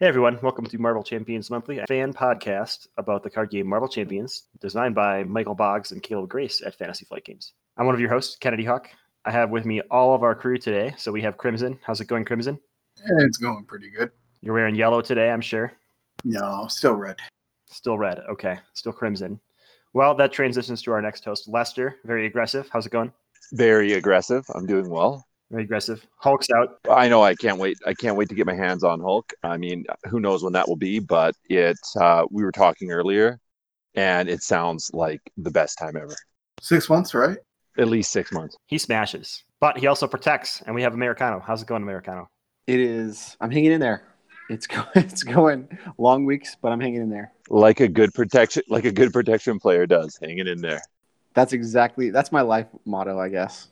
Hey everyone, welcome to Marvel Champions Monthly, a fan podcast about the card game Marvel Champions, designed by Michael Boggs and Caleb Grace at Fantasy Flight Games. I'm one of your hosts, Kennedy Hawk. I have with me all of our crew today. So we have Crimson. How's it going, Crimson? It's going pretty good. You're wearing yellow today, I'm sure. No, still red. Still red. Okay, still Crimson. Well, that transitions to our next host, Lester. Very aggressive. How's it going? Very aggressive. I'm doing well. Very aggressive. Hulk's out. I know. I can't wait. I can't wait to get my hands on Hulk. I mean, who knows when that will be? But we were talking earlier, and it sounds like the best time ever. 6 months, right? At least 6 months. He smashes, but he also protects. And we have Americano. How's it going, Americano? It is. I'm hanging in there. It's going long weeks, but I'm hanging in there. Like a good protection player does, hanging in there. That's my life motto, I guess.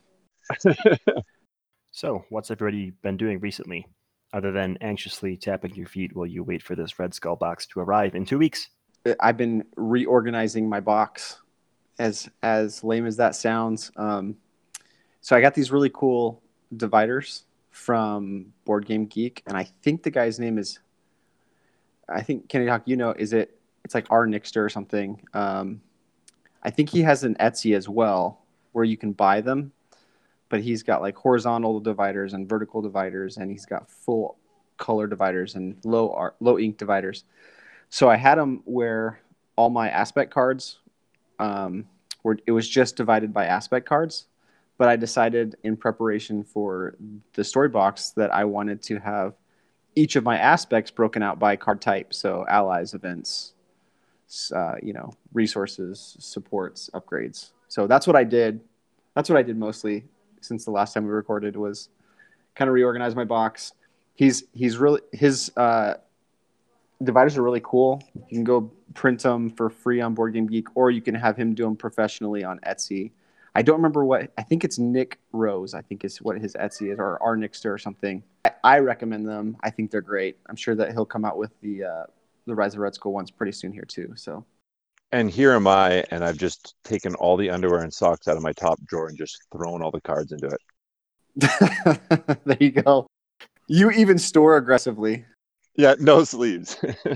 So, what's everybody been doing recently, other than anxiously tapping your feet while you wait for this Red Skull box to arrive in 2 weeks? I've been reorganizing my box, as lame as that sounds. So I got these really cool dividers from Board Game Geek, and I think the guy's name is, I think Kennedy Hawk, it's like R. Nixter or something. I think he has an Etsy as well, where you can buy them. But he's got like horizontal dividers and vertical dividers, and he's got full color dividers and low ink dividers. So I had him where all my aspect cards, it was just divided by aspect cards. But I decided in preparation for the story box that I wanted to have each of my aspects broken out by card type. So allies, events, resources, supports, upgrades. So that's what I did. That's what I did mostly since the last time we recorded, was kind of reorganize my box. His dividers are really cool. You can go print them for free on Board Game Geek, or you can have him do them professionally on Etsy. I don't remember I think it's Nick Rose, I think is what his Etsy is, or R. Nixter or something. I recommend them. I think they're great. I'm sure that he'll come out with the Rise of Red Skull ones pretty soon here too. So. And here am I, and I've just taken all the underwear and socks out of my top drawer and just thrown all the cards into it. There you go. You even store aggressively. Yeah, no sleeves.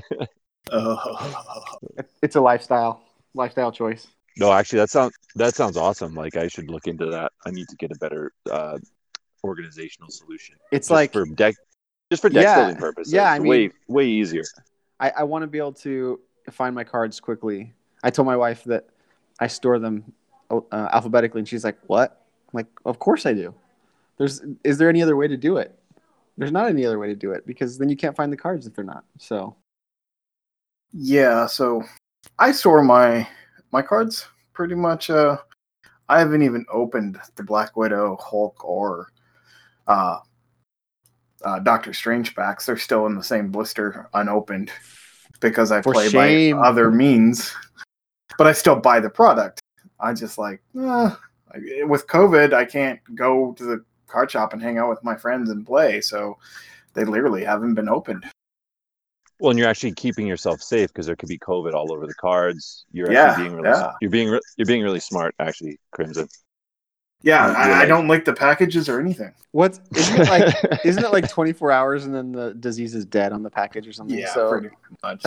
It's a lifestyle choice. No, actually, that sounds awesome. Like, I should look into that. I need to get a better organizational solution. It's just for deck building purposes. Yeah, I mean, way easier. I want to be able to find my cards quickly. I told my wife that I store them alphabetically, and she's like, "What?" I'm like, "Of course I do. Is there any other way to do it? There's not any other way to do it, because then you can't find the cards if they're not." So, yeah. So I store my cards pretty much. I haven't even opened the Black Widow, Hulk, or Doctor Strange packs. They're still in the same blister, unopened, because I play by other means. But I still buy the product. I just with COVID, I can't go to the card shop and hang out with my friends and play. So they literally haven't been opened. Well, and you're actually keeping yourself safe, because there could be COVID all over the cards. You're being really smart, actually, Crimson. Yeah, I don't like the packages or anything. Isn't it like 24 hours and then the disease is dead on the package or something? Yeah, so. Pretty much.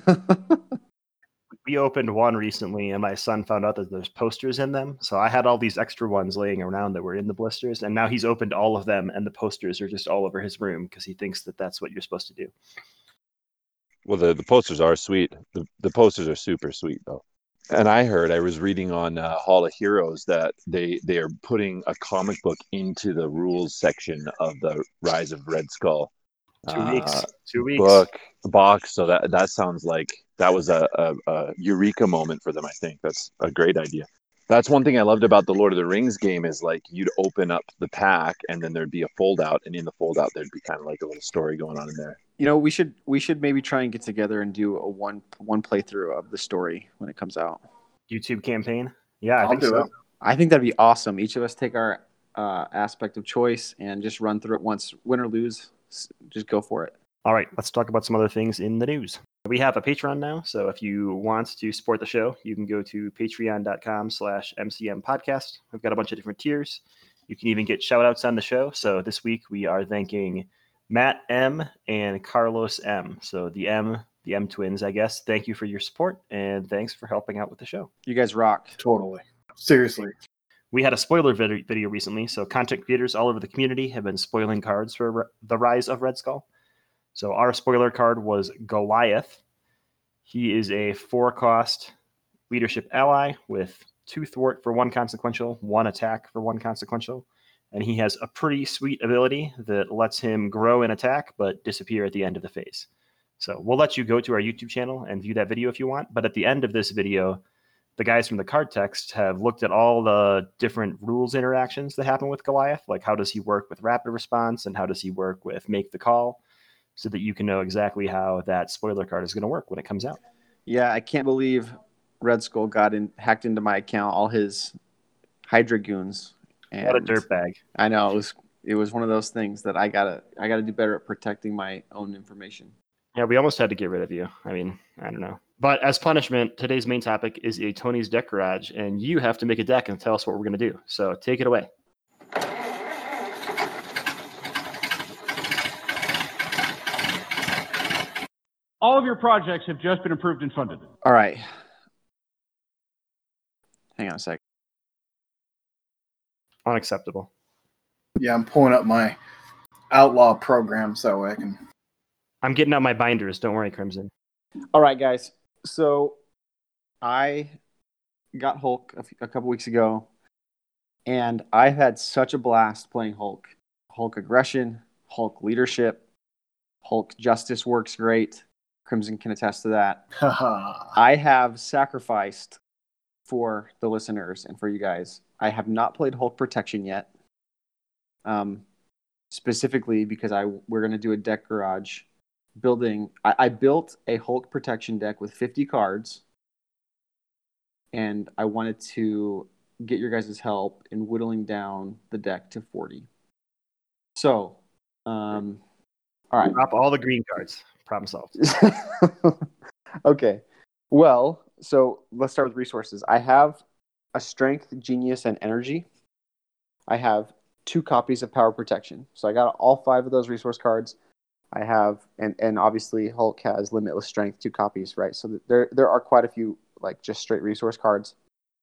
We opened one recently, and my son found out that there's posters in them. So I had all these extra ones laying around that were in the blisters, and now he's opened all of them, and the posters are just all over his room because he thinks that that's what you're supposed to do. Well, the posters are sweet. The posters are super sweet, though. And I was reading on Hall of Heroes that they are putting a comic book into the rules section of the Rise of Red Skull. 2 weeks. Box. So that sounds like that was a eureka moment for them. I think that's a great idea. That's one thing I loved about the Lord of the Rings game, is like you'd open up the pack and then there'd be a fold out, and in the fold out there'd be kind of like a little story going on in there. We should maybe try and get together and do a one playthrough of the story when it comes out. YouTube campaign? Yeah, I think so. I think that'd be awesome. Each of us take our aspect of choice and just run through it once, win or lose. Just go for it. All right, let's talk about some other things in the news. We have a Patreon now, so if you want to support the show, you can go to patreon.com/MCM podcast. We've got a bunch of different tiers. You can even get shout outs on the show. So this week we are thanking Matt M and Carlos M. So the M twins, I guess. Thank you for your support, and thanks for helping out with the show. You guys rock. Totally. Seriously. We had a spoiler video recently, so content creators all over the community have been spoiling cards for the Rise of Red Skull. So our spoiler card was Goliath. He is a 4-cost leadership ally with 2 thwart for 1 consequential, 1 attack for 1 consequential. And he has a pretty sweet ability that lets him grow in attack but disappear at the end of the phase. So we'll let you go to our YouTube channel and view that video if you want. But at the end of this video, the guys from the card text have looked at all the different rules interactions that happen with Goliath. Like, how does he work with rapid response and how does he work with make the call, so that you can know exactly how that spoiler card is going to work when it comes out. Yeah, I can't believe Red Skull hacked into my account, all his Hydra goons. And what a dirtbag. I know, it was one of those things that I gotta do better at protecting my own information. Yeah, we almost had to get rid of you. I mean, I don't know. But as punishment, today's main topic is a Tony's Deck Garage, and you have to make a deck and tell us what we're going to do. So take it away. All of your projects have just been approved and funded. All right. Hang on a sec. Unacceptable. Yeah, I'm pulling up my Outlaw program so I can... I'm getting out my binders. Don't worry, Crimson. All right, guys. So I got Hulk a couple weeks ago, and I had such a blast playing Hulk. Hulk aggression, Hulk leadership, Hulk justice works great. Crimson can attest to that. I have sacrificed for the listeners and for you guys. I have not played Hulk Protection yet. Specifically because we're going to do a deck garage building. I built a Hulk Protection deck with 50 cards, and I wanted to get your guys' help in whittling down the deck to 40. So, all right. Drop all the green cards. Problem solved. Okay. Well, so let's start with resources. I have a Strength, Genius, and Energy. I have 2 copies of Power Protection. So I got all 5 of those resource cards. I have, and obviously Hulk has Limitless Strength, 2 copies, right? So there are quite a few, like, just straight resource cards.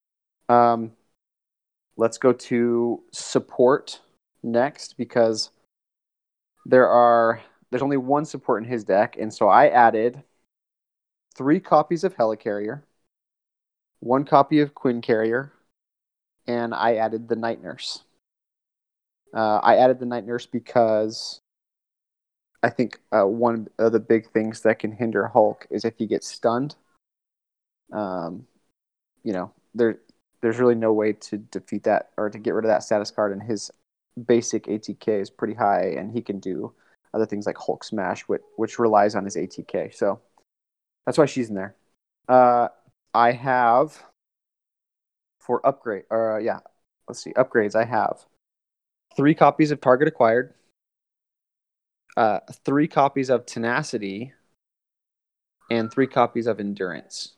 Let's go to support next, because there's only 1 support in his deck, and so I added 3 copies of Helicarrier, 1 copy of Quinn Carrier, and I added the Night Nurse. I added the Night Nurse because I think one of the big things that can hinder Hulk is if he gets stunned. There's really no way to defeat that or to get rid of that status card, and his basic ATK is pretty high, and he can do other things like Hulk Smash, which relies on his ATK. So that's why she's in there. I have for upgrades. I have 3 copies of Target Acquired, 3 copies of Tenacity, and 3 copies of Endurance.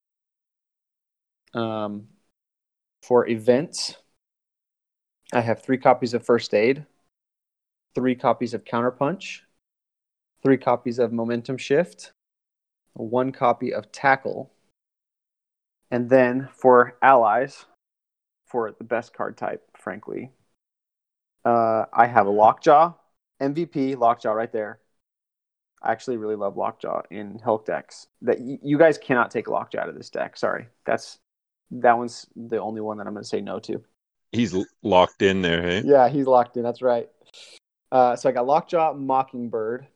For events, I have 3 copies of First Aid, 3 copies of Counterpunch, 3 copies of Momentum Shift, 1 copy of Tackle, and then for allies, for the best card type, frankly, I have a Lockjaw, MVP Lockjaw right there. I actually really love Lockjaw in Hulk decks. That you guys cannot take Lockjaw out of this deck. Sorry, that one's the only one that I'm going to say no to. He's locked in there, hey? Yeah, he's locked in. That's right. So I got Lockjaw, Mockingbird,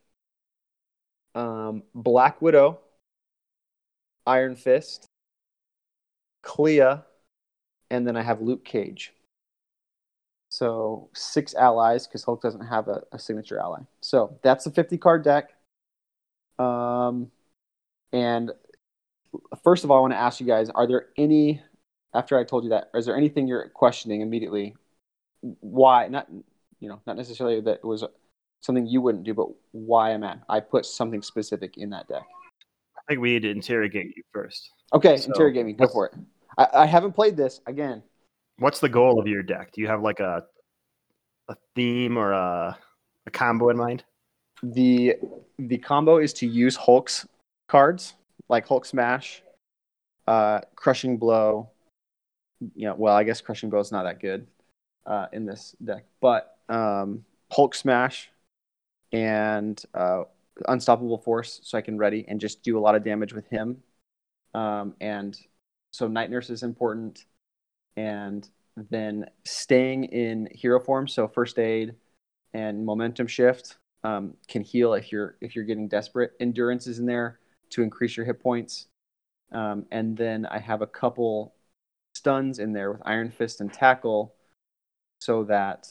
Black Widow, Iron Fist, Clea, and then I have Luke Cage. So 6 allies, because Hulk doesn't have a signature ally. So that's the 50-card deck. And first of all, I want to ask you guys, are there any, after I told you that, is there anything you're questioning immediately? Why? Not necessarily that it was something you wouldn't do, but why I put something specific in that deck. I think we need to interrogate you first. Okay, so, interrogate me. Go for it. I haven't played this, again. What's the goal of your deck? Do you have like a theme or a combo in mind? the combo is to use Hulk's cards, like Hulk Smash, Crushing Blow. Well, I guess Crushing Blow is not that good in this deck, but Hulk Smash and Unstoppable Force, so I can ready and just do a lot of damage with him. And so Night Nurse is important, and then staying in hero form, so First Aid and Momentum Shift can heal if you're getting desperate. Endurance is in there to increase your hit points, and then I have a couple stuns in there with Iron Fist and Tackle, so that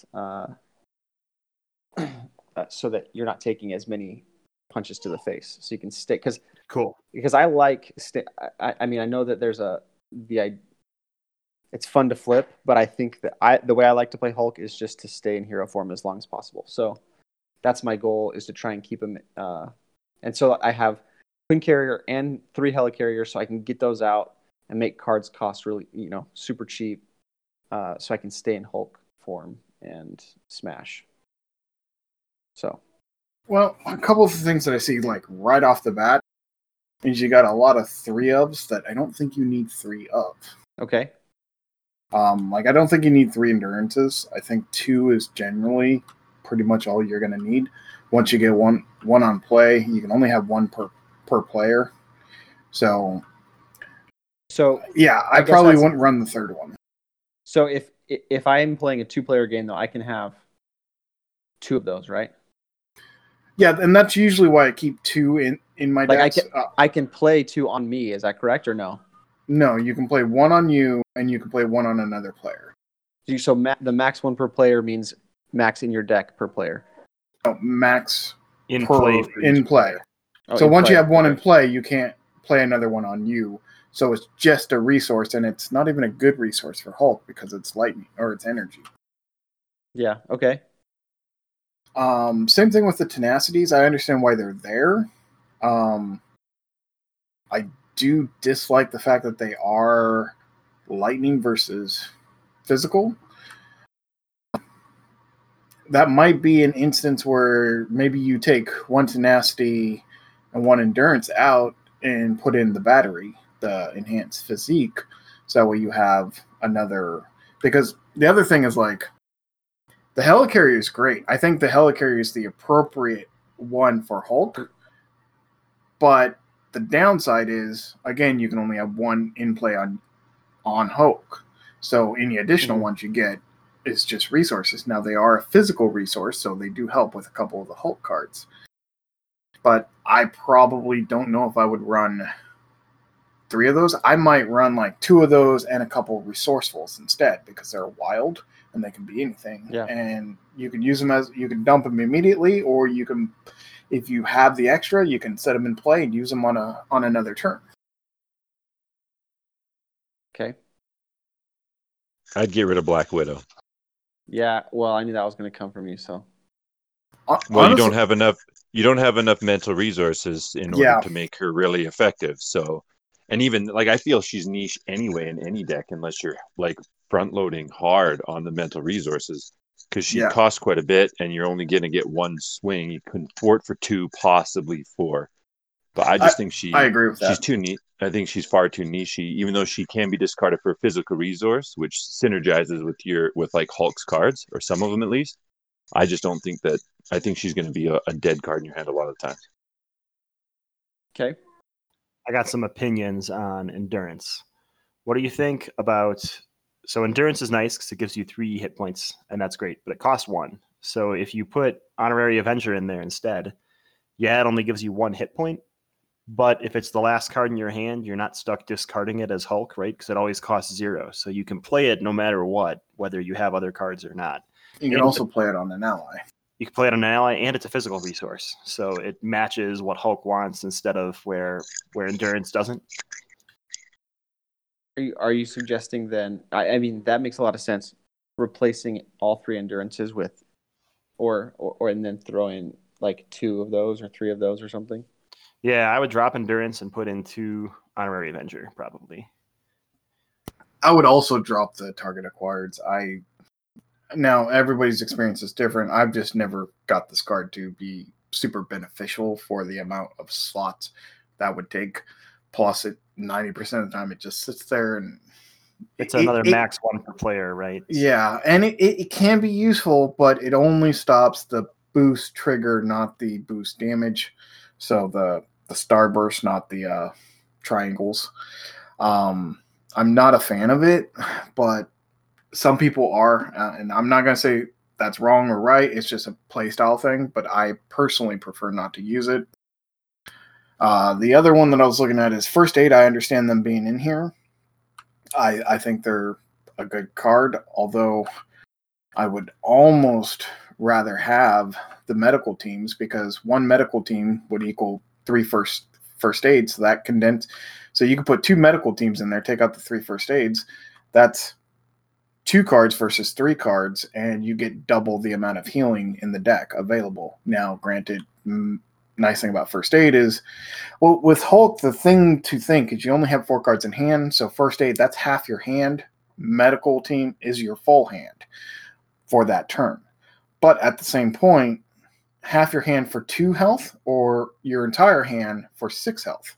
you're not taking as many punches to the face, so you can stay. Because I like I mean, I know that there's it's fun to flip, but I think that the way I like to play Hulk is just to stay in hero form as long as possible. So that's my goal, is to try and keep him. And so I have Twin Carrier and 3 Helicarriers, so I can get those out and make cards cost really, super cheap, so I can stay in Hulk form and smash. So, well, a couple of things that I see like right off the bat is you got a lot of 3-ofs that I don't think you need 3 of. Okay. I don't think you need 3 endurances. I think 2 is generally pretty much all you're going to need. Once you get one on play, you can only have 1 per player. So yeah, I probably wouldn't run the 3rd one. So if I'm playing a 2-player game, though, I can have 2 of those, right? Yeah, and that's usually why I keep 2 in my decks. I can play 2 on me. Is that correct or no? No, you can play 1 on you, and you can play 1 on another player. So the max 1 per player means max in your deck per player. No, max in play. Oh, so once you have 1 in play, you can't play another 1 on you. So it's just a resource, and it's not even a good resource for Hulk because it's lightning or it's energy. Yeah. Okay. Same thing with the tenacities. I understand why they're there. I do dislike the fact that they are lightning versus physical. That might be an instance where maybe you take 1 tenacity and 1 endurance out and put in the battery, the enhanced physique, so that way you have another. Because the other thing is like, the Helicarrier is great. I think the Helicarrier is the appropriate one for Hulk. But the downside is, again, you can only have 1 in play on Hulk. So any additional ones you get is just resources. Now, they are a physical resource, so they do help with a couple of the Hulk cards. But I probably don't know if I would run 3 of those. I might run like 2 of those and a couple resourcefuls instead, because they're wild and they can be anything. Yeah. And you can use them you can dump them immediately, or you can, if you have the extra, you can set them in play and use them on another turn. Okay. I'd get rid of Black Widow. Yeah, well, I knew that was going to come from you, so. Well, honestly, you don't have enough mental resources in order to make her really effective. So, and even like, I feel she's niche anyway in any deck, unless you're like front loading hard on the mental resources, because she costs quite a bit, and you're only going to get 1 swing. You can fort for 2, possibly 4. But I just think I agree with that. She's too neat. I think she's far too niche, even though she can be discarded for a physical resource, which synergizes with like Hulk's cards, or some of them at least. I just don't think that. I think she's going to be a dead card in your hand a lot of the time. Okay. I got some opinions on endurance. What do you think about? So endurance is nice because it gives you 3 hit points, and that's great, but it costs 1. So if you put Honorary Avenger in there instead, it only gives you 1 hit point. But if it's the last card in your hand, you're not stuck discarding it as Hulk, right? Because it always costs 0. So you can play it no matter what, whether you have other cards or not. You can also play it on an ally. You can play it on an ally, and it's a physical resource. So it matches what Hulk wants instead of where endurance doesn't. Are you suggesting then? I mean, that makes a lot of sense. Replacing all 3 endurances with, or and then throw in like 2 of those or 3 of those or something. Yeah, I would drop endurance and put in 2 Honorary Avenger probably. I would also drop the target acquireds. Now everybody's experience is different. I've just never got this card to be super beneficial for the amount of slots that would take. Plus, 90% of the time it just sits there and it's another max one per player, right? Yeah, and it can be useful, but it only stops the boost trigger, not the boost damage. So the starburst, not the triangles. I'm not a fan of it, but some people are, and I'm not going to say that's wrong or right. It's just a playstyle thing, but I personally prefer not to use it. The other one that I was looking at is First Aid. I understand them being in here. I think they're a good card, although I would almost rather have the medical teams, because one medical team would equal 3 first aids. So that condensed. So you could put 2 medical teams in there, take out the 3 first aids. That's 2 cards versus 3 cards, and you get double the amount of healing in the deck available. Now, granted, nice thing about First Aid is, well, with Hulk, the thing to think is you only have 4 cards in hand. So First Aid, that's half your hand. Medical team is your full hand for that turn. But at the same point, half your hand for 2 health or your entire hand for 6 health.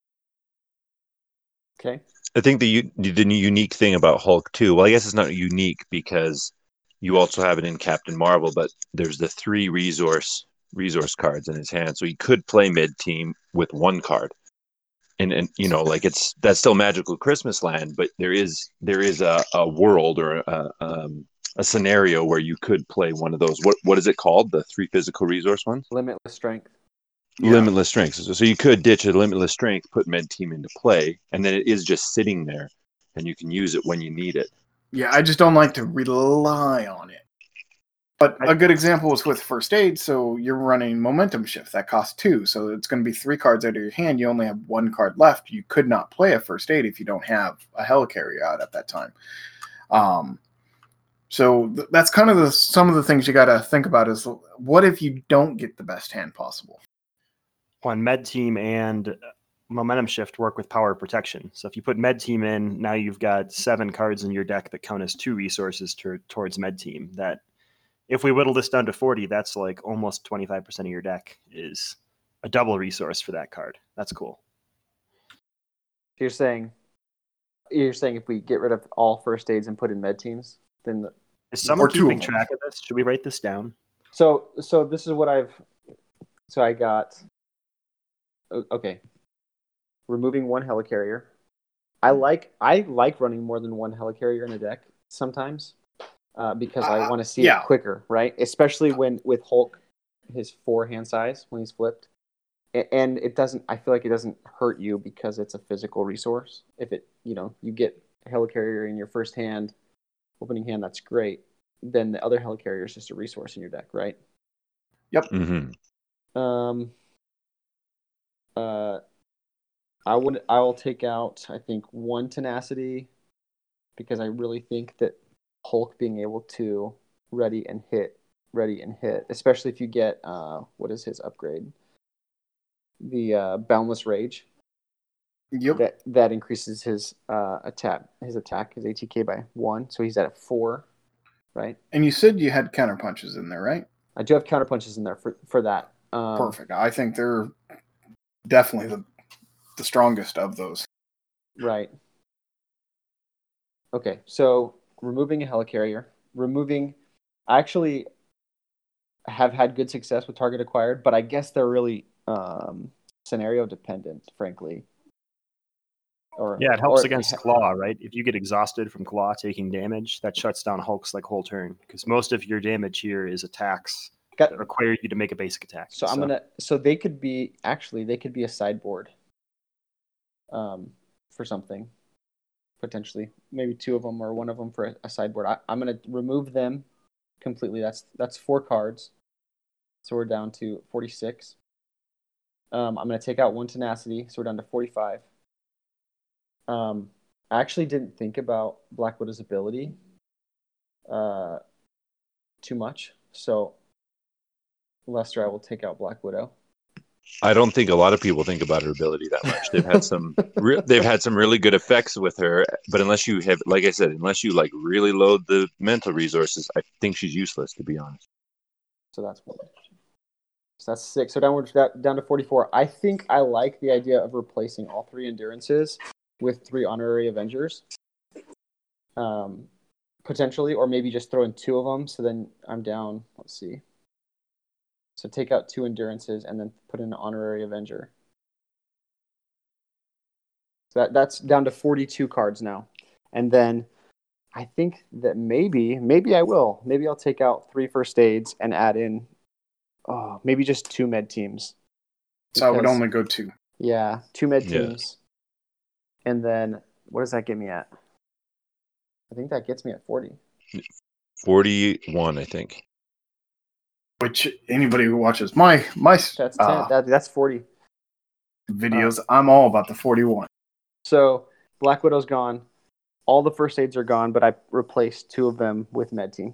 Okay. I think the unique thing about Hulk too, well, I guess it's not unique because you also have it in Captain Marvel, but there's the 3 resource cards in his hand, so he could play mid team with 1 card, and like that's still Magical Christmas Land, but there is a world or a scenario where you could play one of those. What is it called? The 3 physical resource ones? Limitless strength. Yeah. Limitless strength. So you could ditch a limitless strength, put med team into play, and then it is just sitting there, and you can use it when you need it. Yeah, I just don't like to rely on it. But a good example is with First Aid. So you're running Momentum Shift. That costs 2. So it's going to be 3 cards out of your hand. You only have 1 card left. You could not play a First Aid if you don't have a Helicarrier out at that time. So that's kind of some of the things you got to think about is, what if you don't get the best hand possible? One Med Team and Momentum Shift work with Power Protection. So if you put Med Team in, now you've got 7 cards in your deck that count as 2 resources towards Med Team. That, if we whittle this down to 40, that's like almost 25% of your deck is a double resource for that card. That's cool. You're saying if we get rid of all First Aids and put in Med Teams, then is someone keeping track of this? Should we write this down? So this is what I got. Okay. Removing 1 Helicarrier. I like running more than 1 Helicarrier in a deck sometimes, because I want to see it quicker, right? Especially with Hulk, his 4 hand size when he's flipped, and it doesn't. I feel like it doesn't hurt you because it's a physical resource. If it, you get a Helicarrier in your first hand, opening hand, that's great. Then the other Helicarrier is just a resource in your deck, right? Yep. Mm-hmm. I will take out, I think, 1 Tenacity, because I really think that Hulk being able to ready and hit, especially if you get what is his upgrade? The Boundless Rage. Yep. That increases his attack, his ATK by 1, so he's at a 4, right? And you said you had counter punches in there, right? I do have counter punches in there for that. Perfect. I think they're definitely the strongest of those. Right. Okay, so removing a Helicarrier, I actually have had good success with target acquired, but I guess they're really scenario dependent, frankly. It helps against Claw, right? If you get exhausted from Claw taking damage, that shuts down Hulk's whole turn, because most of your damage here is attacks that require you to make a basic attack. So they could be a sideboard for something, potentially. Maybe 2 of them or 1 of them for a sideboard. I'm gonna remove them completely. That's 4 cards, so we're down to 46. I'm gonna take out 1 Tenacity, so we're down to 45. I actually didn't think about Black Widow's ability too much, so Lester, I will take out Black Widow. I don't think a lot of people think about her ability that much. They've had some really good effects with her, but unless you have, like I said, really load the mental resources, I think she's useless, to be honest. So that's one. So that's 6. So down to 44. I think I like the idea of replacing all 3 endurances with 3 honorary Avengers. Potentially, or maybe just throw in 2 of them. So then I'm down. Let's see. So take out 2 endurances and then put in an honorary Avenger. So that's down to 42 cards now. And then I think that maybe I will. Maybe I'll take out 3 first aids and add in maybe just 2 med teams. So I would only go 2. Yeah, 2 med teams. And then what does that get me at? I think that gets me at 40. 41, I think. Which anybody who watches my that's 10. That's 40 videos, I'm all about the 41. So Black Widow's gone. All the first aids are gone, but I replaced 2 of them with med team.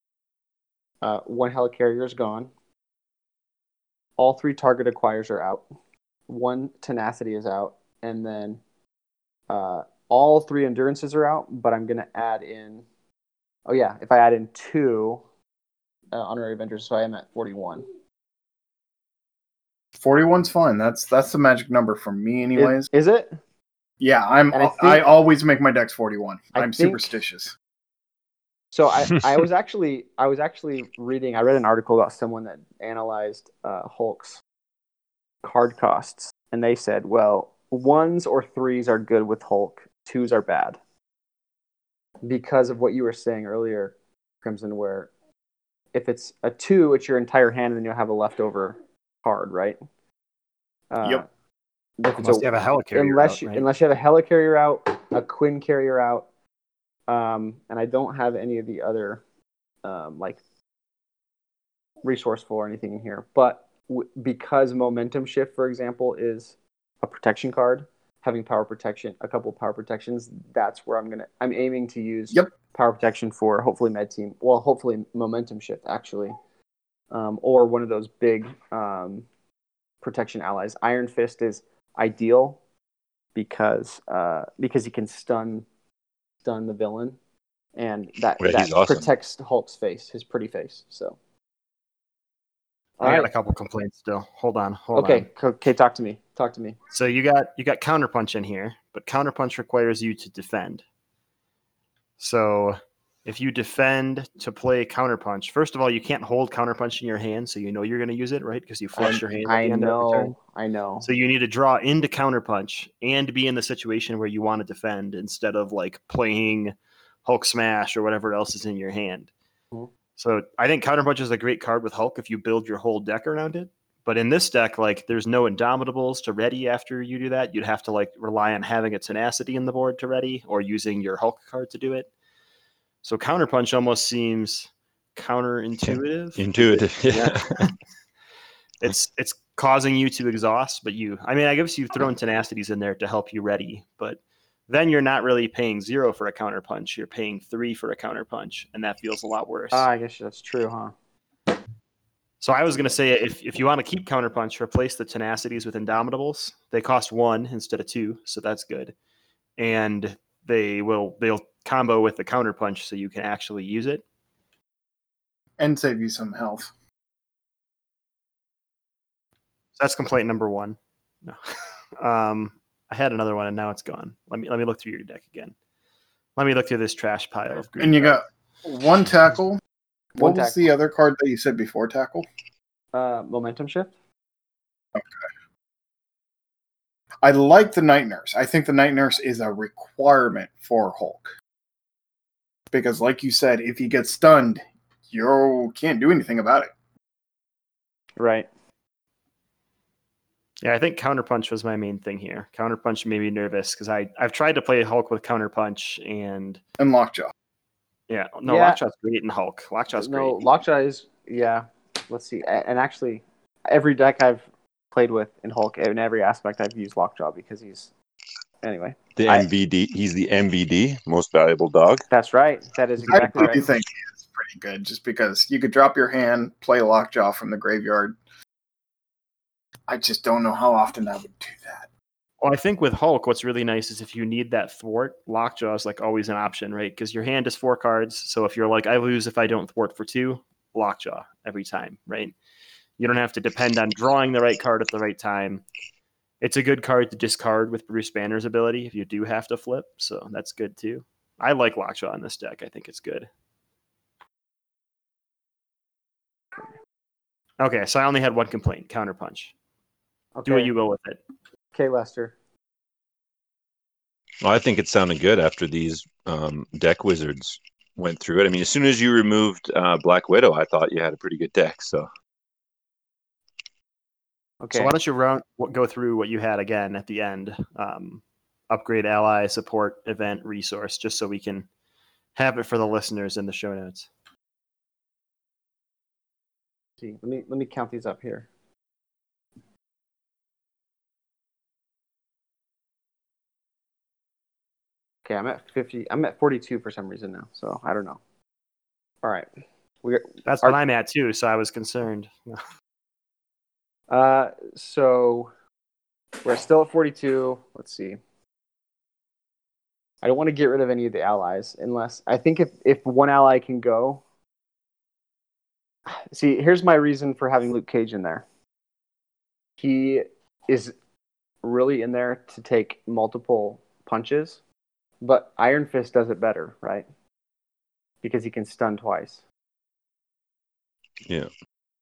1 helicarrier is gone. All 3 target acquires are out. 1 tenacity is out, and then all 3 endurances are out. But I'm gonna add in. Oh yeah, if I add in 2 honorary Avengers, so I am at 41. 41's fine. That's the magic number for me, anyways. Is it? Yeah, I always make my decks 41. I'm superstitious. So I was actually reading. I read an article about someone that analyzed Hulk's card costs, and they said, well, 1s or 3s are good with Hulk, 2s are bad, because of what you were saying earlier, Crimson. Where if it's a 2, it's your entire hand, and then you'll have a leftover card, right? Yep. Unless you have a helicarrier unless you have a helicarrier out, a Quinn carrier out, and I don't have any of the other like resourceful or anything in here. But because Momentum Shift, for example, is a protection card, having power protection, a couple of power protections, that's where I'm aiming to use power protection for hopefully med team. Well, hopefully Momentum Shift actually, or one of those big protection allies. Iron Fist is ideal because he can stun the villain, and that awesome. protects Hulk's face, his pretty face. So I got a couple complaints still. Hold on. Okay, talk to me. So you got Counterpunch in here, but Counterpunch requires you to defend. So if you defend to play Counterpunch, first of all, you can't hold Counterpunch in your hand, so you know you're going to use it, right? Because you flush your hand at the end of the turn. I know. So you need to draw into Counterpunch and be in the situation where you want to defend instead of like playing Hulk Smash or whatever else is in your hand. Mm-hmm. So I think Counterpunch is a great card with Hulk if you build your whole deck around it. But in this deck, like, there's no Indomitables to ready after you do that. You'd have to like rely on having a Tenacity in the board to ready, or using your Hulk card to do it. So Counterpunch almost seems counterintuitive. Yeah. It's causing you to exhaust, but I guess you've thrown Tenacities in there to help you ready, but then you're not really paying 0 for a Counterpunch. You're paying 3 for a Counterpunch, and that feels a lot worse. I guess that's true, huh? So I was going to say, if you want to keep Counterpunch, replace the Tenacities with Indomitables. They cost 1 instead of 2, so that's good. And they'll combo with the Counterpunch so you can actually use it. And save you some health. So that's complaint number 1. No. I had another one and now it's gone. Let me look through your deck again. Let me look through this trash pile of green. And you got 1 tackle. What was the other card that you said before tackle? Momentum Shift. Okay. I like the Night Nurse. I think the Night Nurse is a requirement for Hulk. Because like you said, if he gets stunned, you can't do anything about it. Right. Yeah, I think Counterpunch was my main thing here. Counterpunch made me nervous because I've tried to play Hulk with Counterpunch and Lockjaw. Yeah, Lockjaw's great in Hulk. Lockjaw's great. No, Lockjaw is, let's see. And actually, every deck I've played with in Hulk, in every aspect, I've used Lockjaw because he's, anyway. MVD. He's the MVD, most valuable dog. That's right. That is exactly right. I think he is pretty good, just because you could drop your hand, play Lockjaw from the graveyard. I just don't know how often I would do that. Well, I think with Hulk, what's really nice is if you need that thwart, Lockjaw is like always an option, right? Because your hand is 4 cards. So if you're like, I lose if I don't thwart for 2, Lockjaw every time, right? You don't have to depend on drawing the right card at the right time. It's a good card to discard with Bruce Banner's ability if you do have to flip, so that's good too. I like Lockjaw in this deck. I think it's good. Okay, so I only had one complaint, Counterpunch. Okay. Do what you will with it. Okay, Lester. Well, I think it sounded good after these deck wizards went through it. I mean, as soon as you removed Black Widow, I thought you had a pretty good deck. So, okay. So why don't you go through what you had again at the end? Upgrade ally, support, event, resource, just so we can have it for the listeners in the show notes. See, let me count these up here. Okay, I'm at 50. I'm at 42 for some reason now, so I don't know. All right, that's what I'm at too. So I was concerned. So we're still at 42. Let's see. I don't want to get rid of any of the allies unless I think if one ally can go. See, here's my reason for having Luke Cage in there. He is really in there to take multiple punches, but Iron Fist does it better, right? Because he can stun twice. Yeah.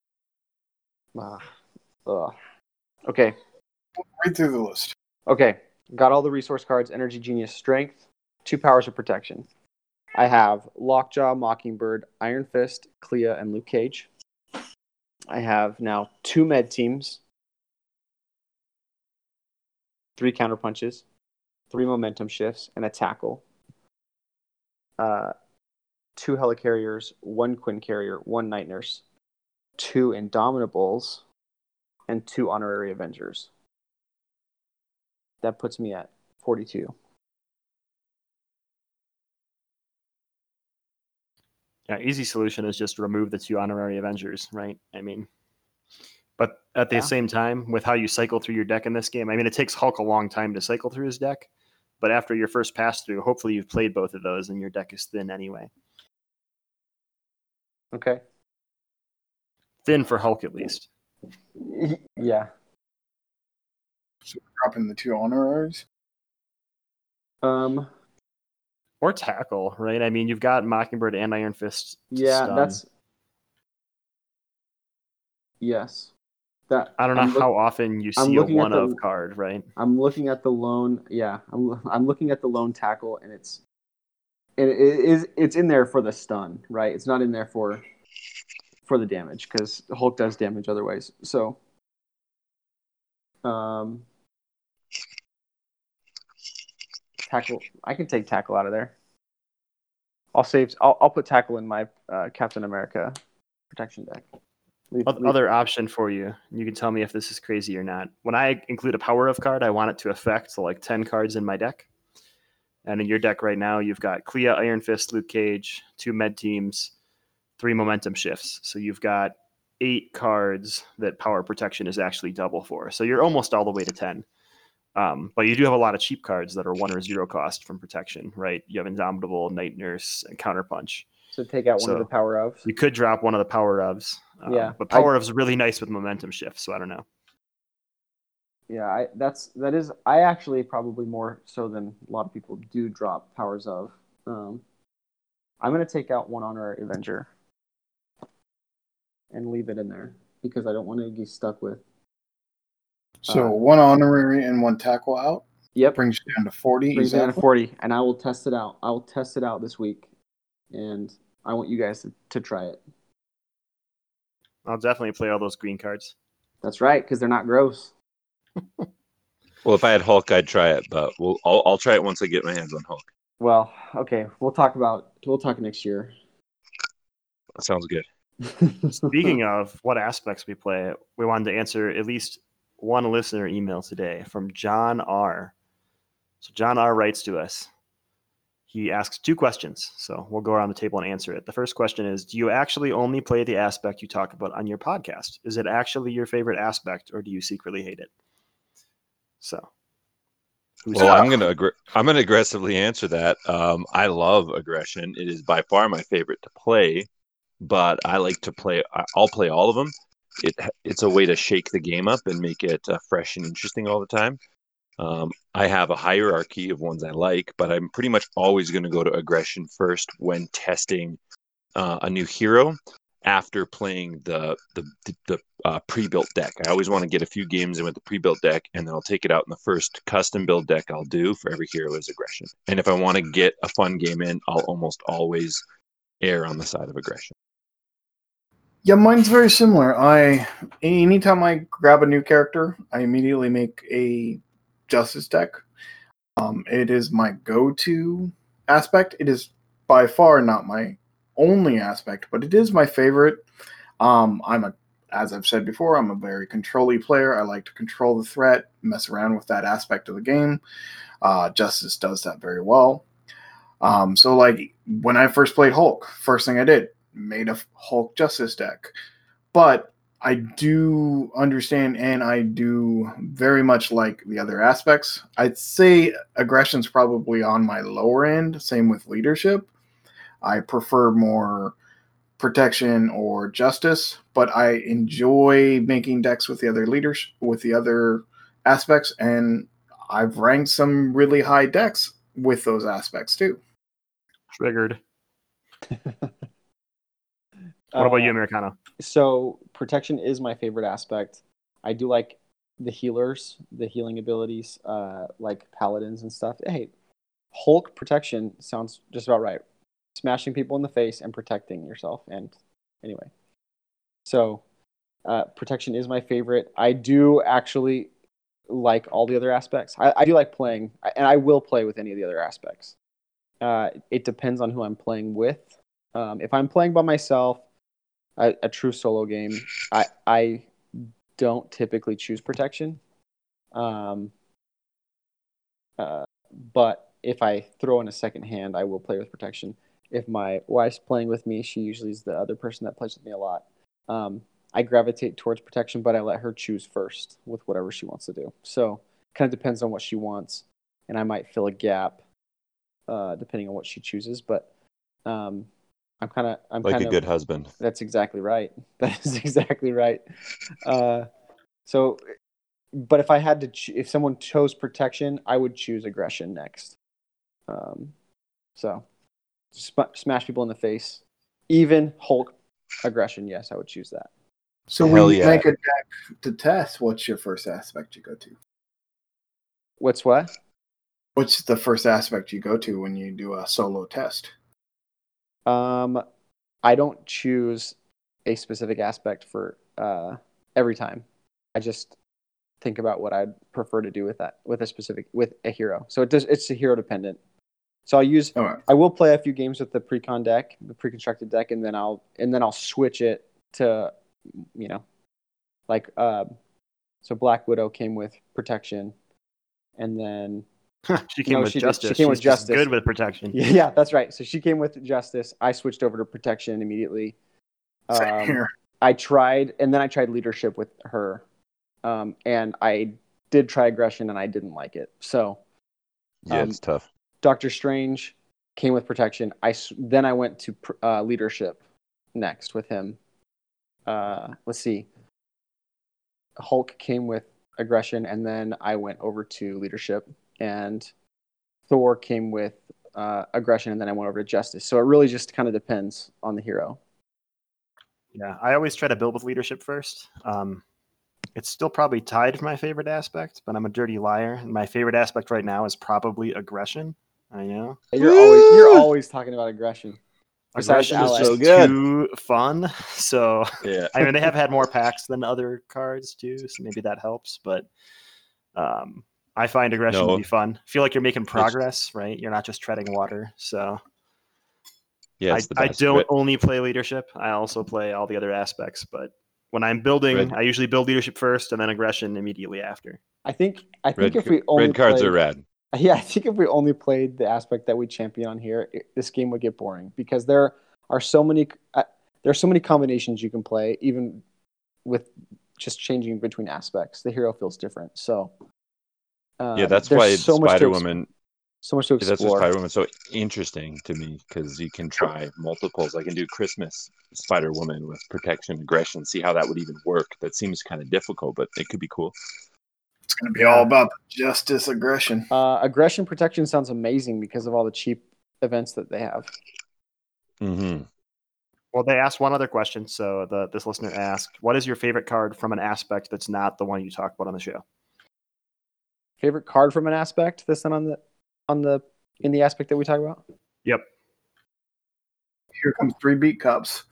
Okay. Read through the list. Okay. Got all the resource cards, Energy Genius, Strength, 2 powers of protection. I have Lockjaw, Mockingbird, Iron Fist, Clea, and Luke Cage. I have now 2 med teams, 3 counterpunches, 3 momentum shifts, and a tackle. 2 helicarriers, 1 Quinn Carrier, 1 Night Nurse, 2 Indomitables, and 2 Honorary Avengers. That puts me at 42. Yeah, easy solution is just remove the 2 Honorary Avengers, right? I mean, but at the same time, with how you cycle through your deck in this game, I mean, it takes Hulk a long time to cycle through his deck, but after your first pass through, hopefully you've played both of those and your deck is thin anyway. Okay. Thin for Hulk, at least. Yeah. So dropping the 2 honoraries? Or tackle, right? I mean, you've got Mockingbird and Iron Fist. Yeah, stun. that's... Yes. That I don't know how often you see a one-of card, right? I'm looking at the lone... Yeah, I'm looking at the lone tackle, and it's in there for the stun, right? It's not in there for the damage, because Hulk does damage otherwise. So... Tackle. I can take tackle out of there. I'll put tackle in my Captain America protection deck. Other option for you. You can tell me if this is crazy or not. When I include a power of card, I want it to affect like 10 cards in my deck. And in your deck right now, you've got Clea, Iron Fist, Luke Cage, 2 med teams, 3 momentum shifts. So you've got 8 cards that power protection is actually double for. So you're almost all the way to 10. But you do have a lot of cheap cards that are 1 or 0 cost from protection, right? You have Indomitable, Night Nurse, and Counterpunch. So take out one of the power ofs. You could drop one of the power ofs. But power ofs is really nice with momentum shift, so I don't know. Yeah, that is I actually probably more so than a lot of people do drop powers of. I'm gonna take out 1 Honorary Avenger and leave it in there because I don't want to get stuck with. So 1 honorary and 1 tackle out. Yep, brings you down to 40. Brings you down to 40, and I will test it out. I will test it out this week, and I want you guys to try it. I'll definitely play all those green cards. That's right, because they're not gross. Well, if I had Hulk, I'd try it, but I'll try it once I get my hands on Hulk. Well, okay, we'll talk next year. That sounds good. Speaking of what aspects we play, we wanted to answer at least one listener email today from John R. So John R. writes to us. He asks 2 questions, so we'll go around the table and answer it. The first question is, do you actually only play the aspect you talk about on your podcast? Is it actually your favorite aspect, or do you secretly hate it? So, I'm gonna aggressively answer that. I love aggression. It is by far my favorite to play, but I like to play. I'll play all of them. it's a way to shake the game up and make it fresh and interesting all the time. I have a hierarchy of ones I like, but I'm pretty much always going to go to aggression first when testing a new hero after playing the pre-built deck. I always want to get a few games in with the pre-built deck, and then I'll take it out in the first custom build deck I'll do for every hero is aggression. And if I want to get a fun game in, I'll almost always err on the side of aggression. Yeah, mine's very similar. Anytime I grab a new character, I immediately make a Justice deck. It is my go-to aspect. It is by far not my only aspect, but it is my favorite. As I've said before, I'm a very control-y player. I like to control the threat, mess around with that aspect of the game. Justice does that very well. So like when I first played Hulk, first thing I did, made a Hulk Justice deck. But I do understand, and I do very much like the other aspects. I'd say aggression's probably on my lower end. Same with leadership. I prefer more protection or justice, but I enjoy making decks with the other leaders, with the other aspects, and I've ranked some really high decks with those aspects too. Triggered. What about you, Americano? So protection is my favorite aspect. I do like the healers, the healing abilities, like paladins and stuff. Hey, Hulk protection sounds just about right. Smashing people in the face and protecting yourself. And anyway, so protection is my favorite. I do actually like all the other aspects. I do like playing, and I will play with any of the other aspects. It depends on who I'm playing with. If I'm playing by myself, a true solo game, I don't typically choose protection. But if I throw in a second hand, I will play with protection. If my wife's playing with me, she usually is the other person that plays with me a lot. I gravitate towards protection, but I let her choose first with whatever she wants to do. So it kind of depends on what she wants, and I might fill a gap depending on what she chooses. But I'm kind of a good husband. That's exactly right. That is exactly right. So, but if I had to, if someone chose protection, I would choose aggression next. So, smash people in the face, even Hulk aggression. Yes, I would choose that. So when you make a deck to test, what's your first aspect you go to? What's what? What's the first aspect you go to when you do a solo test? I don't choose a specific aspect for every time. I just think about what I'd prefer to do with a hero. So it's a hero dependent. So I will play a few games with the pre-con deck, the pre-constructed deck, and then I'll switch it to, so Black Widow came with protection, and then she came with justice. She came with justice. Good with protection. Yeah, that's right. So she came with justice. I switched over to protection immediately. Same here. I tried leadership with her, and I did try aggression, and I didn't like it. So it's tough. Doctor Strange came with protection. Then I went to leadership next with him. Let's see. Hulk came with aggression, and then I went over to leadership. And Thor came with aggression, and then I went over to justice. So it really just kind of depends on the hero. Yeah, I always try to build with leadership first. It's still probably tied for my favorite aspect, but I'm a dirty liar. And my favorite aspect right now is probably aggression. I know. You're always talking about aggression. Aggression is just too fun. So yeah, I mean they have had more packs than other cards too, so maybe that helps. But I find aggression to be fun. Feel like you're making progress, right? You're not just treading water. So yeah, I don't only play leadership. I also play all the other aspects. But when I'm building, I usually build leadership first and then aggression immediately after. I think if we only red cards are rad. Yeah, I think if we only played the aspect that we champion on here, this game would get boring because there are so many combinations you can play, even with just changing between aspects. The hero feels different. So yeah, that's why Spider-Woman So much to That's explore. what Spider-Woman's so interesting to me, because you can try multiples. I can do Christmas Spider-Woman with protection, aggression, see how that would even work. That seems kind of difficult, but it could be cool. It's going to be all about justice, aggression. Aggression protection sounds amazing because of all the cheap events that they have. Mm-hmm. Well, they asked one other question. So this listener asked, what is your favorite card from an aspect that's not the one you talked about on the show? Favorite card from an aspect that's not in the aspect that we talk about? Yep. Here comes 3 beat cups.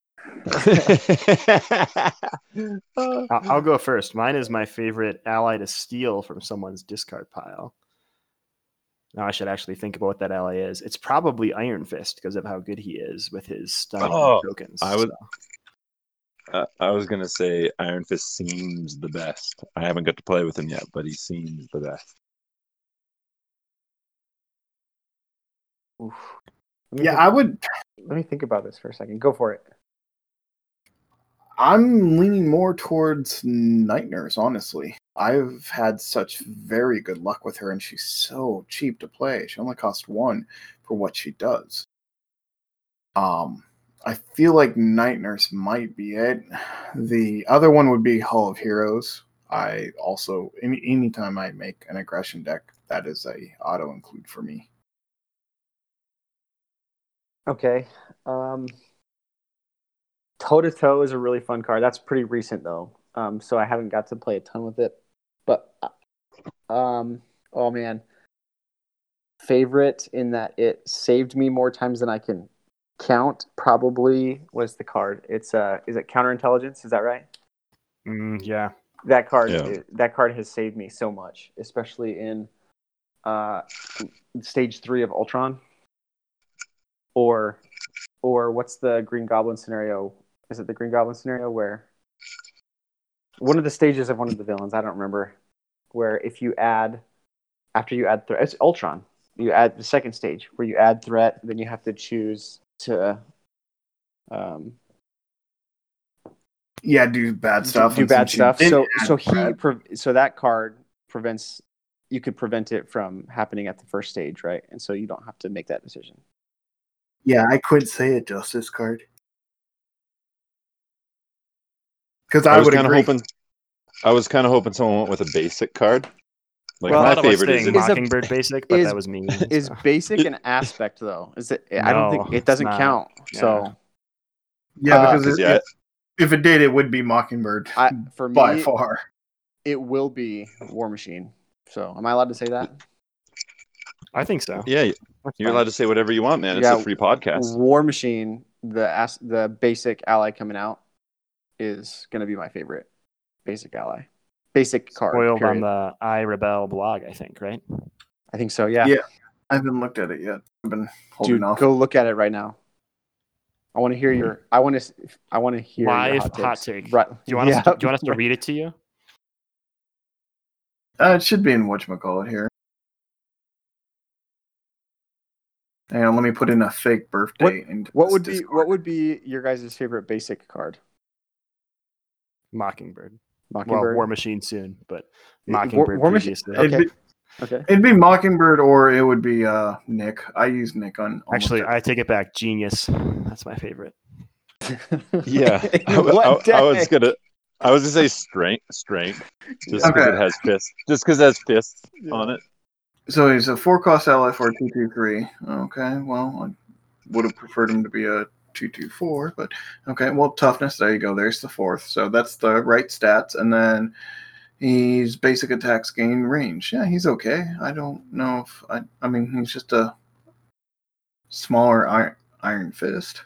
I'll go first. Mine is my favorite ally to steal from someone's discard pile. Now I should actually think about what that ally is. It's probably Iron Fist because of how good he is with his stunning tokens. I was gonna say Iron Fist seems the best. I haven't got to play with him yet, but he seems the best. Oof. I would. Let me think about this for a second. Go for it. I'm leaning more towards Night Nurse, honestly. I've had such very good luck with her, and she's so cheap to play. She only costs 1 for what she does. I feel like Night Nurse might be it. The other one would be Hall of Heroes. I also, anytime I make an aggression deck, that is a auto include for me. Okay. Toe-to-Toe is a really fun card. That's pretty recent, though. So I haven't got to play a ton with it. But, oh, man. Favorite in that it saved me more times than I can count probably was the card. It's is it Counterintelligence? Is that right? Yeah. That card has saved me so much, especially in stage 3 of Ultron. Or what's the Green Goblin scenario? Is it the Green Goblin scenario where one of the stages of one of the villains, I don't remember, where after you add threat, it's Ultron. You add the second stage where you add threat, then you have to choose to do bad stuff. Do bad stuff. So that card prevents, you could prevent it from happening at the first stage, right? And so you don't have to make that decision. Yeah, I could say a justice card. Because I was kind of hoping someone went with a basic card. Like, well, my favorite is Mockingbird basic, but that was me. Is basic an aspect though? Is it? No, I don't think it doesn't count. Yeah. So because if it did, it would be Mockingbird. For me, by far, it will be War Machine. So, am I allowed to say that? I think so. Yeah, you're allowed to say whatever you want, man. It's a free podcast. War Machine, the basic ally coming out, is going to be my favorite basic ally. Basic card. Spoiled on the I Rebel blog, I think, right? I think so, yeah. Yeah. I haven't looked at it yet. I've been holding off. Go look at it right now. I want to hear your live hot take. Right. Do you want us to read it to you? It should be in whatchamacallit here. Hang on, let me put in a fake birthday. What would be your guys' favorite basic card? Mockingbird. Well, War Machine soon, but Mockingbird War previously. Okay. It'd be Mockingbird, or it would be Nick. I use Nick on. Actually, I take it back. Genius. That's my favorite. Yeah, I was gonna say strength, just because it has fists. Just because it has fists on it. So he's a 4-cost ally for a 2/2/3. Okay, well, I would have preferred him to be a 2/2/4, but okay. Well, toughness. There you go. There's the 4th. So that's the right stats, and then he's basic attacks gain range. Yeah, he's okay. I don't know if I mean, he's just a smaller Iron Fist.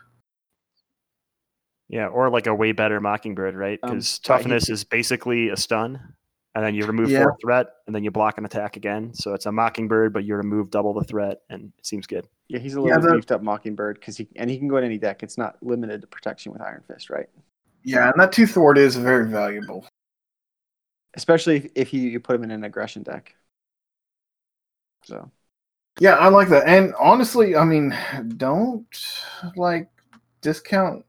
Yeah, or like a way better Mockingbird, right? Because toughness is basically a stun, and then you remove 4 threat, and then you block an attack again. So it's a Mockingbird, but you remove double the threat, and it seems good. Yeah, he's a little beefed up Mockingbird because he can go in any deck. It's not limited to protection with Iron Fist, right? Yeah, and that 2 thwart is very valuable, especially if you put him in an aggression deck. So, yeah, I like that. And honestly, I mean, don't discount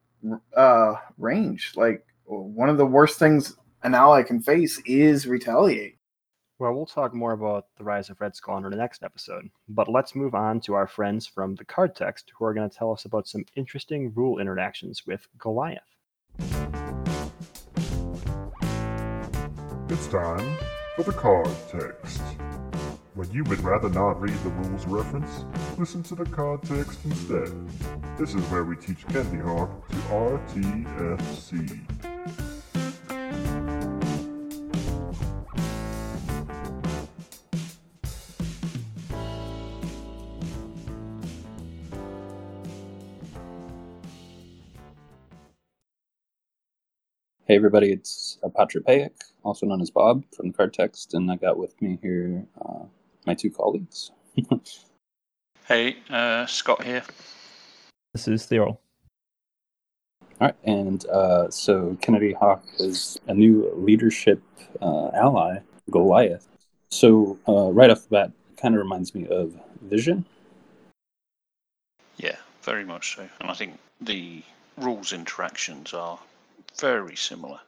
range. Like, one of the worst things an ally can face is retaliate. Well, we'll talk more about the Rise of Red Skull in our next episode, but let's move on to our friends from the Card Text, who are going to tell us about some interesting rule interactions with Goliath. It's time for the Card Text. When you would rather not read the rules reference, listen to the Card Text instead. This is where we teach Candy Hawk to RTFC. Hey everybody, it's Patrick Payek, also known as Bob from the Card Text, and I got with me here my two colleagues. Hey, Scott here. This is Theorel. All right, and so Kennedy Hawk is a new leadership ally, Goliath. So right off the bat, it kind of reminds me of Vision. Yeah, very much so. And I think the rules interactions are very similar.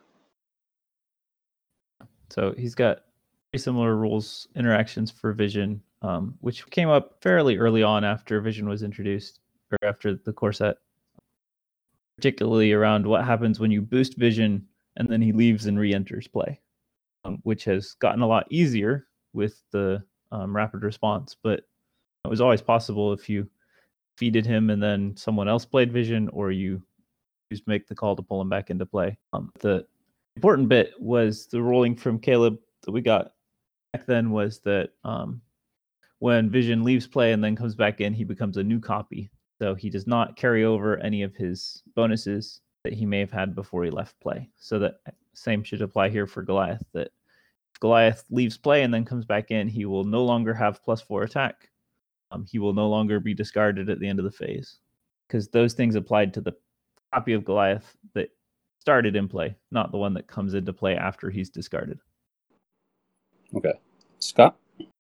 So he's got very similar rules interactions for Vision, which came up fairly early on after Vision was introduced, or after the core set, particularly around what happens when you boost Vision and then he leaves and re-enters play, which has gotten a lot easier with the rapid response, but it was always possible if you defeated him and then someone else played Vision, or you just make the call to pull him back into play. The important bit was the ruling from Caleb that we got back then was that when Vision leaves play and then comes back in, he becomes a new copy. So he does not carry over any of his bonuses that he may have had before he left play. So that same should apply here for Goliath, that if Goliath leaves play and then comes back in, he will no longer have +4 attack. He will no longer be discarded at the end of the phase, because those things applied to the copy of Goliath that started in play, not the one that comes into play after he's discarded. Okay. Scott?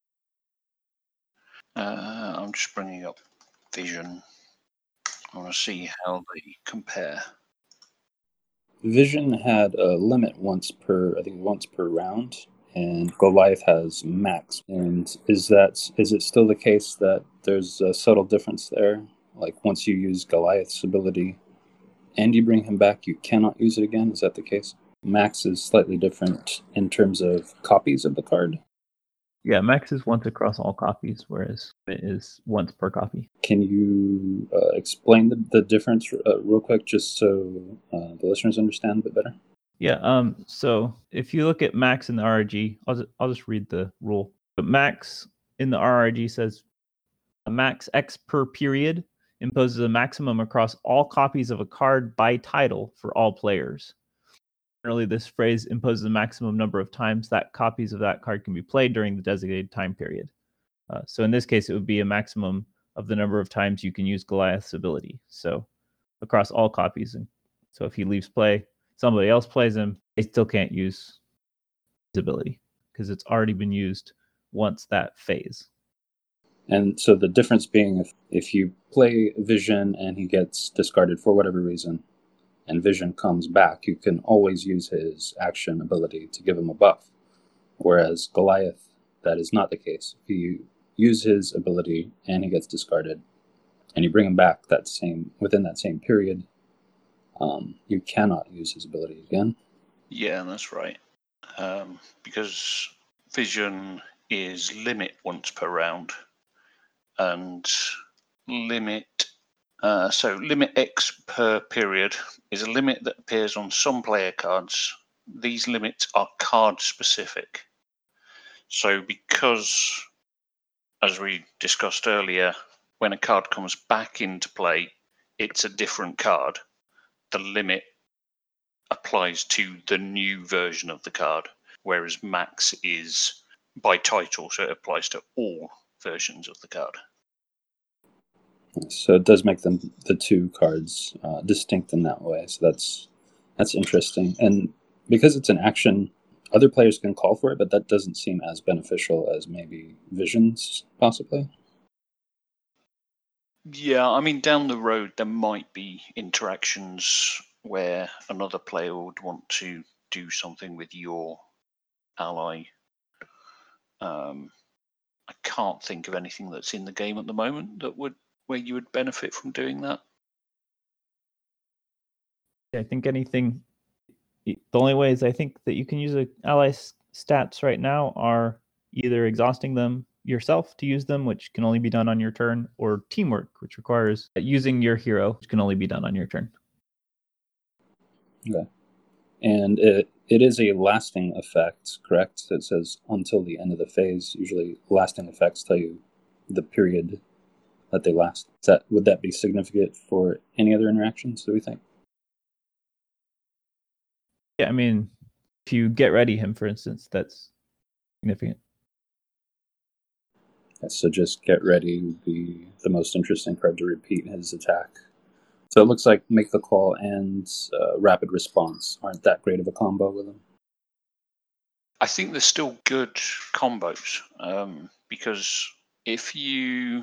I'm just bringing up Vision. I want to see how they compare. Vision had a limit once per round, and Goliath has max. And is it still the case that there's a subtle difference there? Like once you use Goliath's ability and you bring him back, you cannot use it again? Is that the case? Max is slightly different in terms of copies of the card. Yeah, max is once across all copies, whereas it is once per copy. Can you explain the difference real quick, just so the listeners understand a bit better? Yeah, so if you look at max in the RRG, I'll just read the rule. But max in the RRG says a max X per period imposes a maximum across all copies of a card by title for all players. Generally, this phrase imposes a maximum number of times that copies of that card can be played during the designated time period. So in this case, it would be a maximum of the number of times you can use Goliath's ability. So across all copies. And so if he leaves play, somebody else plays him, they still can't use his ability because it's already been used once that phase. And so the difference being if you play Vision and he gets discarded for whatever reason, and Vision comes back, you can always use his action ability to give him a buff. Whereas Goliath, that is not the case. If you use his ability and he gets discarded, and you bring him back within that same period, you cannot use his ability again. Yeah, that's right. Because Vision is limit once per round, and limit X per period is a limit that appears on some player cards. These limits are card specific. So because, as we discussed earlier, when a card comes back into play, it's a different card. The limit applies to the new version of the card, whereas max is by title, so it applies to all versions of the card. So it does make them the two cards distinct in that way. So that's interesting. And because it's an action, other players can call for it, but that doesn't seem as beneficial as maybe Visions, possibly. Yeah, I mean, down the road, there might be interactions where another player would want to do something with your ally I can't think of anything that's in the game at the moment where you would benefit from doing that. I think anything. The only ways I think that you can use ally stats right now are either exhausting them yourself to use them, which can only be done on your turn, or teamwork, which requires using your hero, which can only be done on your turn. Okay. And it is a lasting effect, correct? It says until the end of the phase. Usually lasting effects tell you the period that they last. Would that be significant for any other interactions, do we think? Yeah, I mean, if you get ready him, for instance, that's significant. So just get ready would be the most interesting card to repeat his attack. So it looks like Make the Call and Rapid Response aren't that great of a combo with him. I think they're still good combos because if you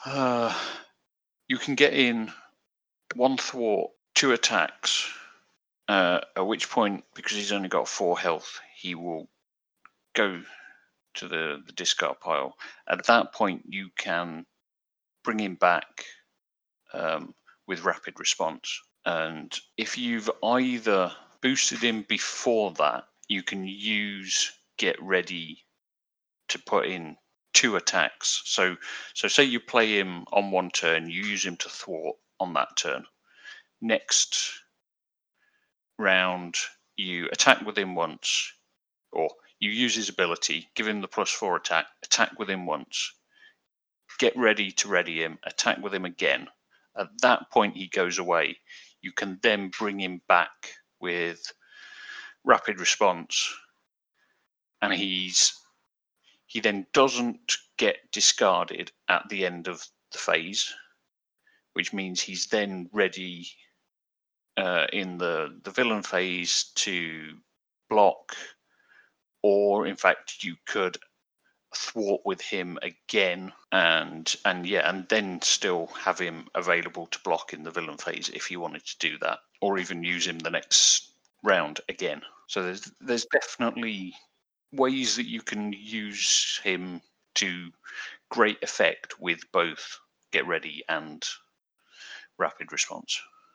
can get in 1 thwart, 2 attacks, at which point, because he's only got 4 health, he will go to the discard pile. At that point, you can bring him back with Rapid Response. And if you've either boosted him before that, you can use Get Ready to put in 2 attacks. So say you play him on 1 turn, you use him to thwart on that turn. Next round, you attack with him once, or you use his ability, give him the +4 attack with him once, get ready to ready him, attack with him again. At that point, he goes away. You can then bring him back with Rapid Response, and he then doesn't get discarded at the end of the phase, which means he's then ready in the villain phase to block, or in fact you could thwart with him again and then still have him available to block in the villain phase if you wanted to do that, or even use him the next round again. So there's definitely ways that you can use him to great effect with both Get Ready and Rapid Response.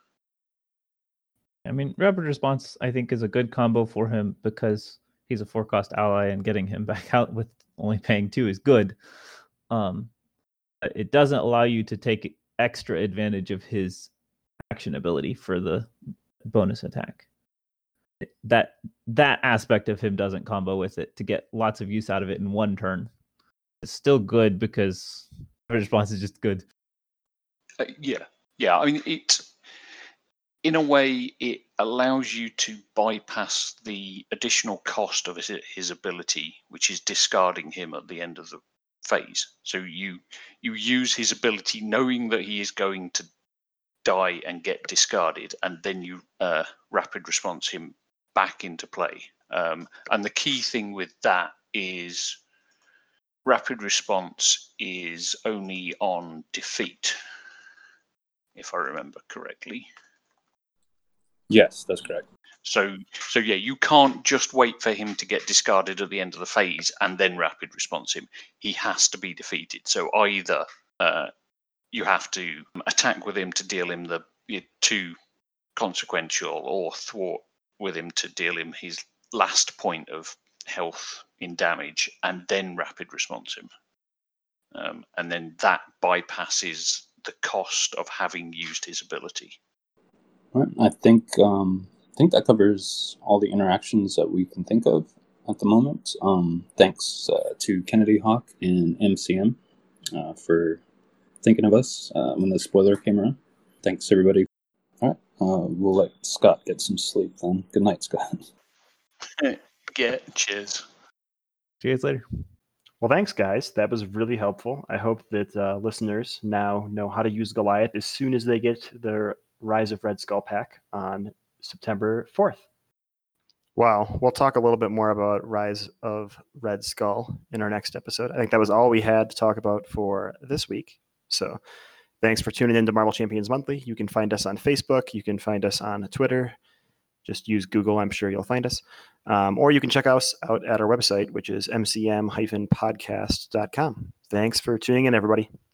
I mean, Rapid Response, I think, is a good combo for him because he's a 4-cost ally, and getting him back out with only paying 2 is good. It doesn't allow you to take extra advantage of his action ability for the bonus attack. That aspect of him doesn't combo with it to get lots of use out of it in 1 turn. It's still good because Rapid Response is just good. Yeah. I mean, in a way, it allows you to bypass the additional cost of his ability, which is discarding him at the end of the phase. So you use his ability knowing that he is going to die and get discarded, and then you Rapid Response him back into play. And the key thing with that is Rapid Response is only on defeat, if I remember correctly. Yes, that's correct. So yeah, you can't just wait for him to get discarded at the end of the phase and then Rapid Response him. He has to be defeated. So either you have to attack with him to deal him the 2 consequential, or thwart with him to deal him his last point of health in damage, and then Rapid Response him. And then that bypasses the cost of having used his ability. All right. I think that covers all the interactions that we can think of at the moment. Thanks to Kennedy Hawk and MCM for thinking of us when the spoiler came around. Thanks, everybody. All right. We'll let Scott get some sleep then. Good night, Scott. Cheers. Cheers later. Well, thanks, guys. That was really helpful. I hope that listeners now know how to use Goliath as soon as they get their Rise of Red Skull pack on September 4th. Wow. We'll talk a little bit more about Rise of Red Skull in our next episode. I think that was all we had to talk about for this week. So thanks for tuning in to Marvel Champions Monthly. You can find us on Facebook. You can find us on Twitter. Just use Google. I'm sure you'll find us. Or you can check us out at our website, which is mcm-podcast.com. Thanks for tuning in, everybody.